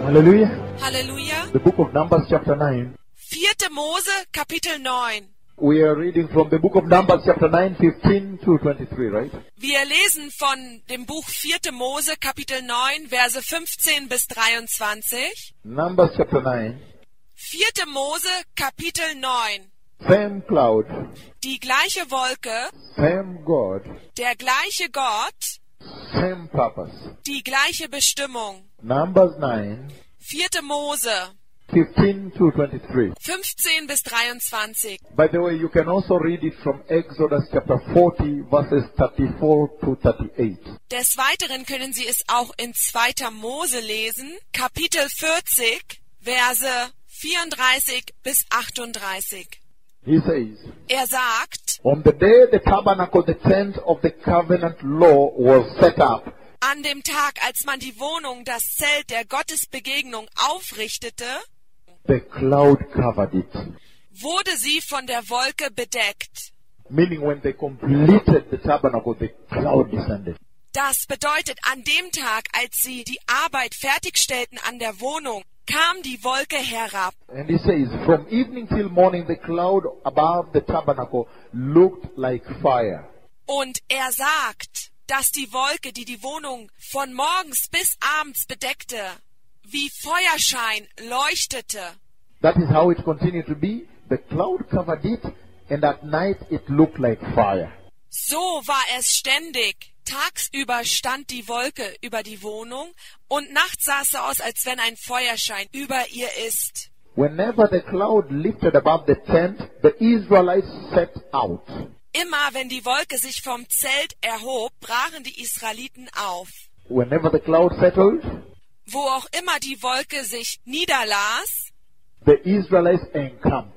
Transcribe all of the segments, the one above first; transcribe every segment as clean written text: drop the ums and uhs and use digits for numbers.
Hallelujah. Halleluja. The book of Numbers chapter 9. 4. Mose, Kapitel 9. We are reading from the book of Numbers chapter 9, 15 to 23, right? Wir lesen von dem Buch 4. Mose, Kapitel 9, Verse 15 bis 23. Numbers chapter 9. 4. Mose, Kapitel 9. Same cloud, Die gleiche Wolke, same God, der gleiche Gott, same purpose. die gleiche Bestimmung. Numbers 9, 4. Mose, 15 to 23. 15 bis 23. By the way, you can also read it from Exodus chapter 40, verses 34 to 38. Des Weiteren können Sie es auch in 2. Mose lesen, Kapitel 40, Verse 34 bis 38. He says, Er sagt, on the day the tabernacle, the tent of the covenant law was set up, an dem Tag, als man die Wohnung, das Zelt der Gottesbegegnung aufrichtete, the cloud covered it. wurde sie von der Wolke bedeckt. Meaning when they completed the tabernacle, the cloud descended. Das bedeutet, an dem Tag, als sie die Arbeit fertigstellten an der Wohnung, kam die Wolke herab. And he says, from evening till morning, the cloud above the tabernacle looked like fire. Und er sagt, dass die Wolke, die die Wohnung von morgens bis abends bedeckte, wie Feuerschein leuchtete. That is how it continued to be. The cloud covered it, and at night it looked like fire. So war es ständig. Tagsüber stand die Wolke über die Wohnung und nachts sah es so aus, als wenn ein Feuerschein über ihr ist. Whenever the cloud lifted above the tent, the Israelites set out. Immer wenn die Wolke sich vom Zelt erhob, brachen die Israeliten auf. Whenever the cloud settled, Wo auch immer die Wolke sich niederlas, the Israelites encamped.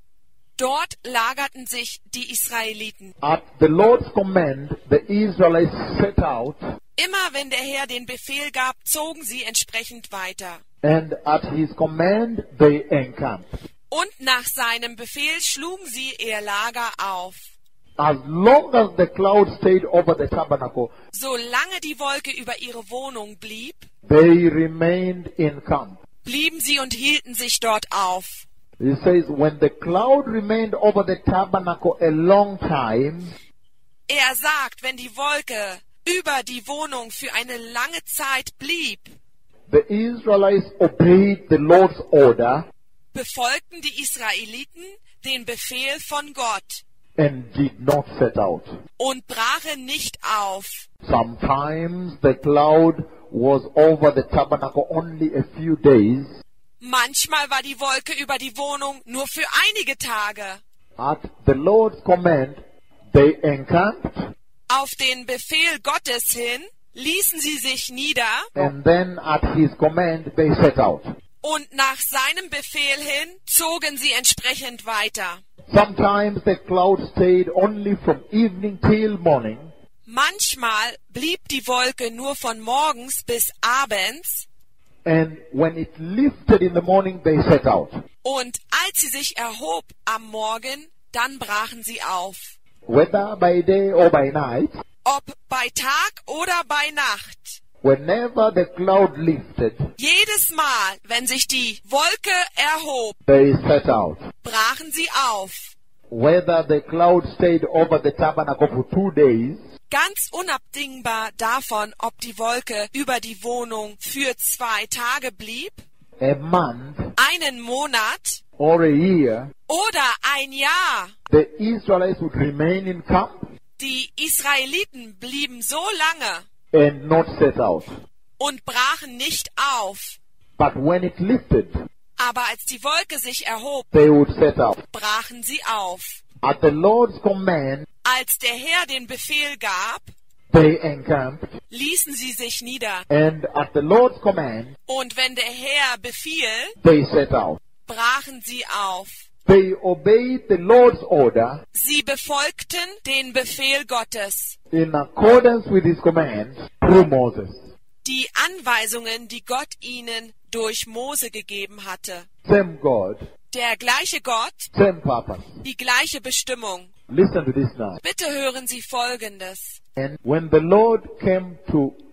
dort lagerten sich die Israeliten. At the Lord's command, the Israelites set out, Immer wenn der Herr den Befehl gab, zogen sie entsprechend weiter. and at his command, they encamped. Und nach seinem Befehl schlugen sie ihr Lager auf. As long as the cloud stayed over the tabernacle, Solange die Wolke über ihre Wohnung blieb, they remained in camp. blieben sie und hielten sich dort auf. It says, when the cloud remained over the tabernacle a long time, Er sagt, wenn die Wolke über die Wohnung für eine lange Zeit blieb, the Israelites obeyed the Lord's order befolgten die Israeliten den Befehl von Gott and did not set out. und brachen nicht auf. Sometimes the cloud was over the tabernacle only a few days. Manchmal war die Wolke über die Wohnung nur für einige Tage. At the Lord's command, they encamped, Auf den Befehl Gottes hin ließen sie sich nieder and then at his command, they set out. und nach seinem Befehl hin zogen sie entsprechend weiter. Sometimes the cloud stayed only from evening till morning, Manchmal blieb die Wolke nur von morgens bis abends and when it lifted in the morning, they set out. und als sie sich erhob am Morgen, dann brachen sie auf. Whether by day or by night, Ob bei Tag oder bei Nacht. whenever the cloud lifted, Jedes Mal, wenn sich die Wolke erhob, they set out. brachen sie auf. Whether the cloud stayed over the tabernacle for 2 days, Ganz unabdingbar davon, ob die Wolke über die Wohnung für 2 Tage blieb, a month, einen Monat or a year, oder ein Jahr. the Israelites would remain in camp Die Israeliten blieben so lange and not set out. und brachen nicht auf. But when it lifted, Aber als die Wolke sich erhob, they would set out. brachen sie auf. At the Lord's command, Als der Herr den Befehl gab, they encamped, ließen sie sich nieder. and at the Lord's command, Und wenn der Herr befiel, they set out. brachen sie auf. They obeyed the Lord's order Sie befolgten den Befehl Gottes. in accordance with his command through Moses. Die Anweisungen, die Gott ihnen durch Mose gegeben hatte. Same God, Der gleiche Gott, same purpose. die gleiche Bestimmung. Listen to this now. Bitte hören Sie Folgendes. And when the Lord came to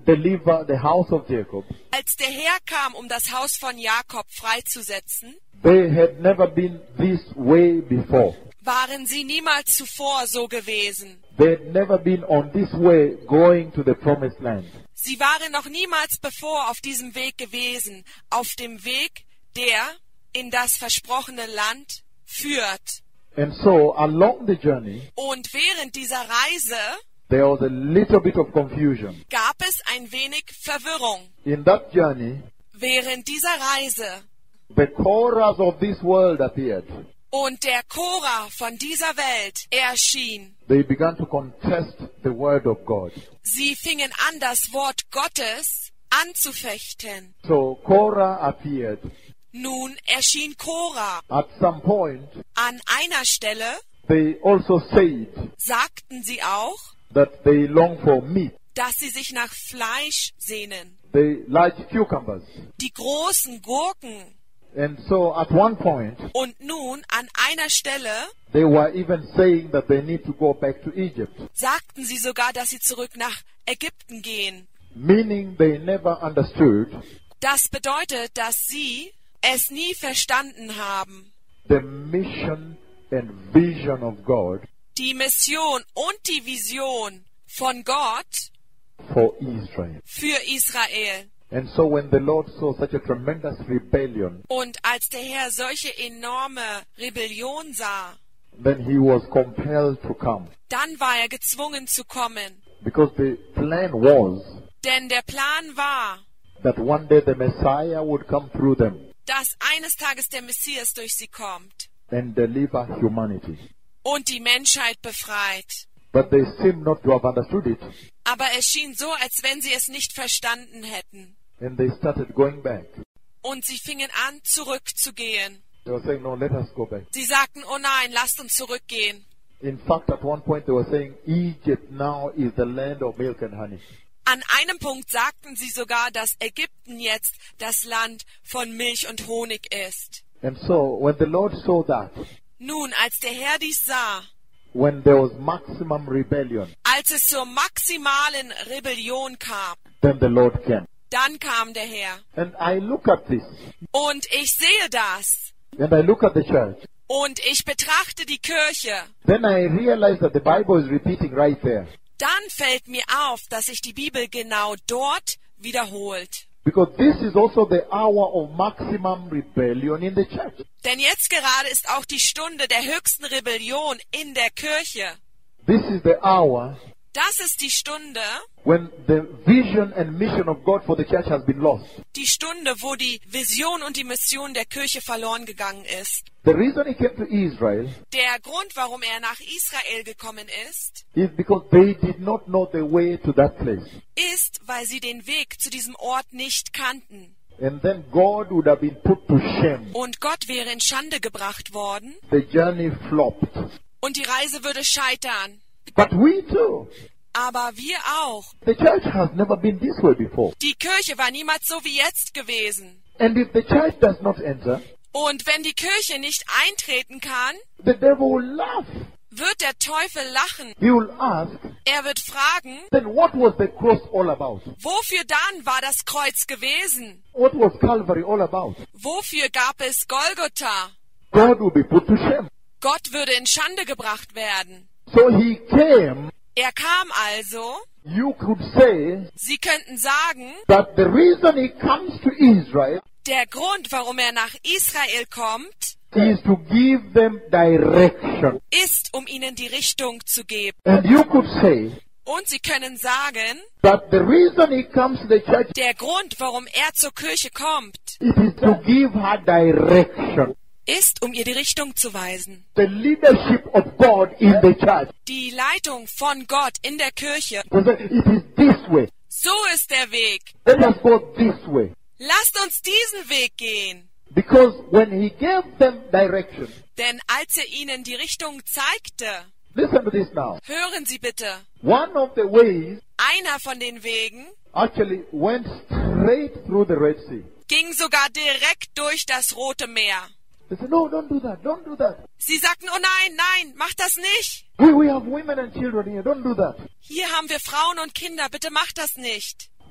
deliver the house of Jacob, als der Herr kam, um das Haus von Jakob freizusetzen, they had never been this way before. waren sie niemals zuvor so gewesen. They had never been on this way going to the promised land. Sie waren noch niemals bevor auf diesem Weg gewesen, auf dem Weg, der in das versprochene Land führt. And so, along the journey, Und während dieser Reise there was a little bit of confusion. gab es ein wenig Verwirrung. In that journey, Während dieser Reise the Korahs of this world appeared. und der Korah von dieser Welt erschien. They began to contest the word of God. Sie fingen an, das Wort Gottes anzufechten. So Korah appeared. Nun erschien Korah. At some point, An einer Stelle they also said sagten sie auch, that they long for meat. dass sie sich nach Fleisch sehnen. They like cucumbers. Die großen Gurken. And so at one point, Und nun an einer Stelle they were even saying that they need to go back to Egypt. sagten sie sogar, dass sie zurück nach Ägypten gehen. Meaning they never understood Das bedeutet, dass sie es nie verstanden haben. the mission and vision of God Die Mission und die Vision von Gott for Israel. für Israel. And so when the Lord saw such a tremendous rebellion, Und als der Herr solche enorme Rebellion sah, then he was compelled to come. dann war er gezwungen zu kommen. Because the plan was Denn der Plan war, that one day the Messiah would come through them dass eines Tages der Messias durch sie kommt and deliver humanity. und die Menschheit befreit. But they seem not to have understood it. Aber es schien so, als wenn sie es nicht verstanden hätten. And they started going back. Und sie fingen an, zurückzugehen. They were saying, no, let us go back. Sie sagten, oh nein, lasst uns zurückgehen. In fact, at one point they were saying, Egypt now is the land of milk and honey. An einem Punkt sagten sie sogar, dass Ägypten jetzt das Land von Milch und Honig ist. And so when the Lord saw that, Nun, als der Herr dies sah, when there was maximum rebellion, als es zur maximalen Rebellion kam, then the Lord came. dann kam der Herr. And I look at this, Und ich sehe das. and I look at the church. Und ich betrachte die Kirche. Then I realize that the Bible is repeating right there. Dann fällt mir auf, dass sich die Bibel genau dort wiederholt. Because this is also the hour of maximum rebellion in the church. Denn jetzt gerade ist auch die Stunde der höchsten Rebellion in der Kirche. This is the hour Das ist die Stunde, when the vision and mission of God for the church has been lost. die Stunde, wo die Vision und die Mission der Kirche verloren gegangen ist. The reason he came to Israel Der Grund, warum er nach Israel gekommen ist, is because they did not know the way to that place. ist, weil sie den Weg zu diesem Ort nicht kannten. And then God would have been put to shame. Und Gott wäre in Schande gebracht worden The journey flopped. und die Reise würde scheitern. But we too. Aber wir auch. The church has never been this way before. Die Kirche war niemals so wie jetzt gewesen. And if the church does not enter, Und wenn die Kirche nicht eintreten kann, the devil will laugh. wird der Teufel lachen. He will ask, Er wird fragen, then what was the cross all about? wofür dann war das Kreuz gewesen? What was Calvary all about? Wofür gab es Golgotha? God will be put to shame. Gott würde in Schande gebracht werden. So he came, Er kam also, you could say, Sie könnten sagen, that the reason he comes to Israel der Grund, warum er nach Israel kommt, is to give them direction. ist, um ihnen die Richtung zu geben. And you could say Und Sie können sagen, that the reason he comes to the church, der Grund, warum er zur Kirche kommt, it is to give her direction. ist, um ihr die Richtung zu weisen. The leadership of God in the church. Die Leitung von Gott in der Kirche. To say, it is this way. So ist der Weg. Let us go this way. Lasst uns diesen Weg gehen. Because when he gave them direction, Denn als er ihnen die Richtung zeigte, listen to this now. hören Sie bitte, One of the ways einer von den Wegen actually went straight through the Red Sea. ging sogar direkt durch das Rote Meer. They said, no, don't do that, don't do that. Sie sagten, oh nein, nein, mach das nicht. We have women and children here, don't do that. Hier haben wir Frauen und Kinder, bitte mach das nicht.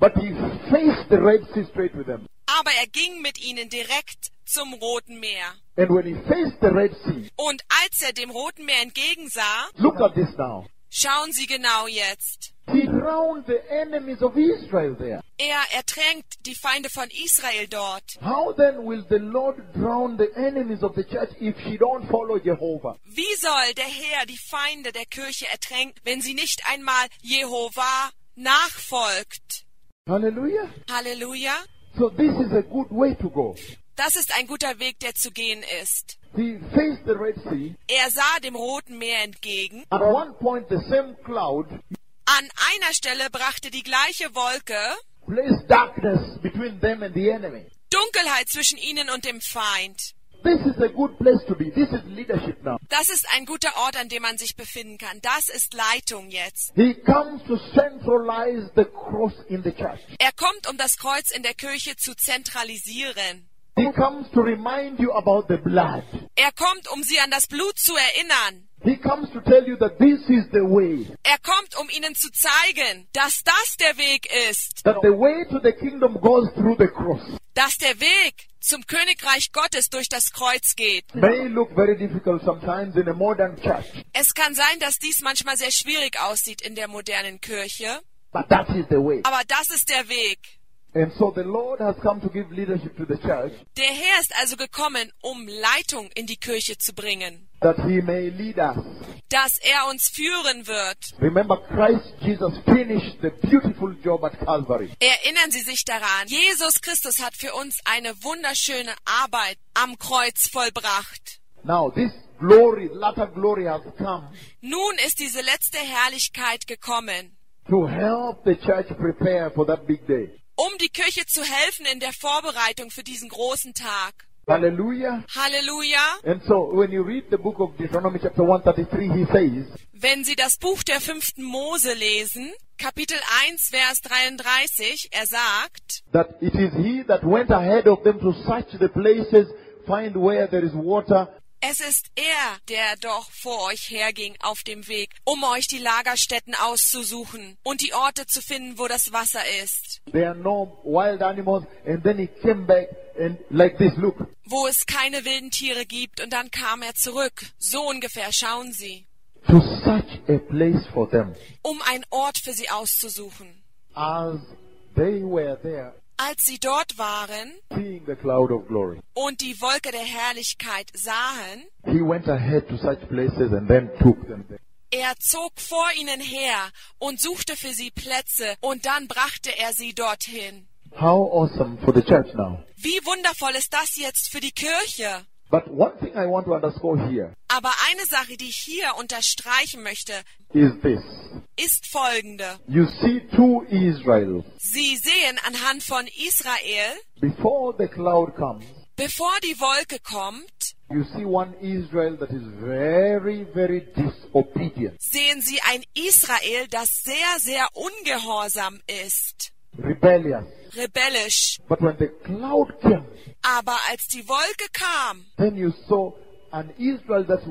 But he faced the Red Sea straight with them. Aber er ging mit ihnen direkt zum Roten Meer. And when he faced the Red Sea, Und als er dem Roten Meer entgegensah, look at this now. schauen Sie genau jetzt. He drowned the enemies of Israel there. Er ertränkt die Feinde von Israel dort. How then will the Lord drown the enemies of the church if she don't follow Jehovah? Wie soll der Herr die Feinde der Kirche ertränken, wenn sie nicht einmal Jehova nachfolgt? Hallelujah. Halleluja. So this is a good way to go. Das ist ein guter Weg, der zu gehen ist. He faced the Red Sea. Er sah dem Roten Meer entgegen. At one point, the same cloud An einer Stelle brachte die gleiche Wolke placed darkness between them and the enemy. Dunkelheit zwischen ihnen und dem Feind. This is a good place to be. This is leadership now. Das ist ein guter Ort, an dem man sich befinden kann. Das ist Leitung jetzt. He comes to centralize the cross in the church. Er kommt, um das Kreuz in der Kirche zu zentralisieren. He comes to remind you about the blood. Er kommt, um sie an das Blut zu erinnern. He comes to tell you that this is the way. Er kommt, um ihnen zu zeigen, dass das der Weg ist. That the way to the kingdom goes through the cross. Dass der Weg zum Königreich Gottes durch das Kreuz geht. May look very difficult sometimes in a modern church. Es kann sein, dass dies manchmal sehr schwierig aussieht in der modernen Kirche. But that is the way. Aber das ist der Weg. And so the Lord has come to give leadership to the church. Der Herr ist also gekommen, um Leitung in die Kirche zu bringen. That he may lead us. Dass er uns führen wird. Remember, Christ Jesus finished the beautiful job at Calvary. Erinnern Sie sich daran, Jesus Christus hat für uns eine wunderschöne Arbeit am Kreuz vollbracht. Now this glory, latter glory has come Nun ist diese letzte Herrlichkeit gekommen, to help the church prepare for that big day. um die Kirche zu helfen in der Vorbereitung für diesen großen Tag. Hallelujah. Halleluja! And so when you read the book of Deuteronomy chapter 133, he says, Wenn Sie das Buch der 5. Mose lesen, Kapitel 1, Vers 33, er sagt, that it is he that went ahead of them to search the places, find where there is water. es ist er, der doch vor euch herging auf dem Weg, um euch die Lagerstätten auszusuchen und die Orte zu finden, wo das Wasser ist. There are no wild animals. And then he came back and like this, look. Wo es keine wilden Tiere gibt, und dann kam er zurück. So ungefähr, schauen Sie. To search a place for them. Um einen Ort für sie auszusuchen. As they were there, Als sie dort waren seeing the cloud of glory, und die Wolke der Herrlichkeit sahen, he went ahead to such places and then took them there. er zog vor ihnen her und suchte für sie Plätze, und dann brachte er sie dorthin. How awesome for the church now. Wie wundervoll ist das jetzt für die Kirche? But one thing I want to underscore here Aber eine Sache, die ich hier unterstreichen möchte, is this. ist folgende. You see two Israels. Sie sehen anhand von Israel, Before the cloud comes, bevor die Wolke kommt, you see one Israel that is very, very disobedient, sehen Sie ein Israel, das sehr, sehr ungehorsam ist, rebellious. rebellisch. But when the cloud came, Aber als die Wolke kam, then you saw an Israel that's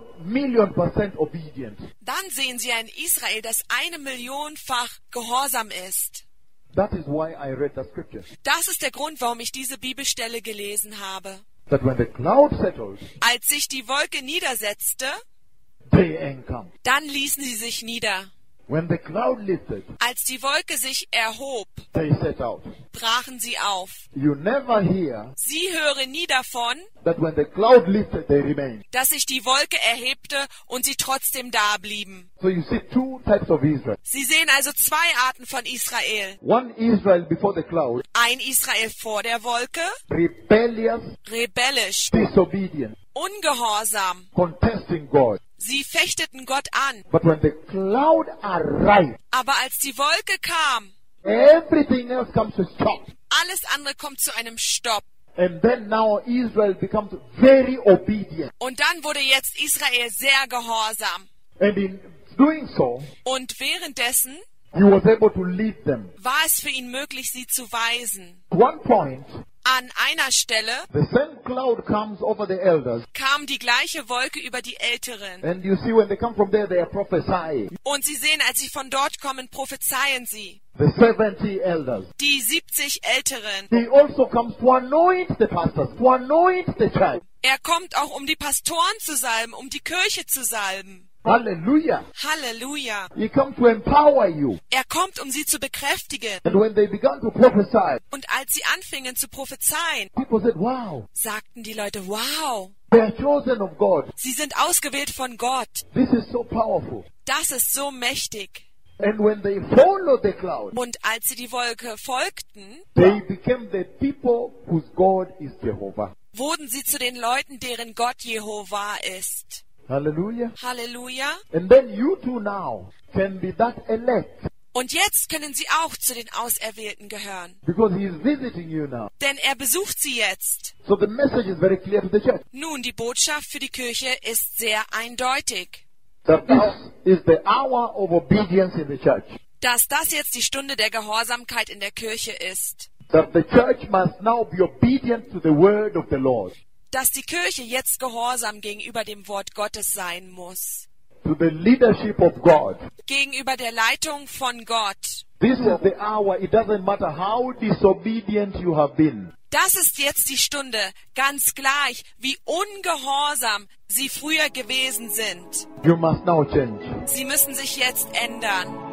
1,000,000% obedient. dann sehen Sie ein Israel, das 1 Millionenfach gehorsam ist. That is why I read the scripture. Das ist der Grund, warum ich diese Bibelstelle gelesen habe. That when the cloud settled, Als sich die Wolke niedersetzte, they encamped. dann ließen sie sich nieder. When the cloud lifted, Als die Wolke sich erhob, they set out. brachen sie auf. You never hear Sie hören nie davon, that when the cloud lifted, they remained. dass sich die Wolke erhebte und sie trotzdem da blieben. So you see two types of Israel. Sie sehen also zwei Arten von Israel. One Israel before the cloud, Ein Israel vor der Wolke, rebellious, rebellisch, disobedient, ungehorsam. contesting God. Sie fechteten Gott an. But when the cloud arrived, Aber als die Wolke kam, everything else comes to stop. alles andere kommt zu einem Stopp. And then now Israel becomes very obedient. Und dann wurde jetzt Israel sehr gehorsam. And in doing so, Und währenddessen he was able to lead them. war es für ihn möglich, sie zu weisen. At one point, An einer Stelle, the same cloud comes over the elders. kam die gleiche Wolke über die Älteren. And you see, when they come from there, they are prophesying. Und sie sehen, als sie von dort kommen, prophezeien sie. The 70 elders. Die 70 Älteren. He also comes to anoint the pastors, to anoint the church. Er kommt auch, um die Pastoren zu salben, um die Kirche zu salben. Hallelujah. Halleluja. He comes to empower you. Er kommt, um sie zu bekräftigen. And when they began to prophesy, Und als sie anfingen zu prophezeien, people said, wow, sagten die Leute, wow, they are chosen of God. sie sind ausgewählt von Gott. This is so powerful. Das ist so mächtig. And when they followed the cloud, Und als sie die Wolke folgten, they became the people whose God is Jehovah. wurden sie zu den Leuten, deren Gott Jehova ist. Hallelujah. Halleluja. And then you too now can be that elect, Und jetzt können sie auch zu den Auserwählten gehören. because he is visiting you now. Denn er besucht sie jetzt. So the message is very clear to the church. Nun, die Botschaft für die Kirche ist sehr eindeutig. That this is the hour of obedience in the church. Dass das jetzt die Stunde der Gehorsamkeit in der Kirche ist. That the church must now be obedient to the word of the Lord, Dass die Kirche jetzt gehorsam gegenüber dem Wort Gottes sein muss. to the leadership of God. Gegenüber der Leitung von Gott. This is the hour. It doesn't matter how disobedient you have been. Das ist jetzt die Stunde, ganz gleich, wie ungehorsam sie früher gewesen sind. You must now change. Sie müssen sich jetzt ändern.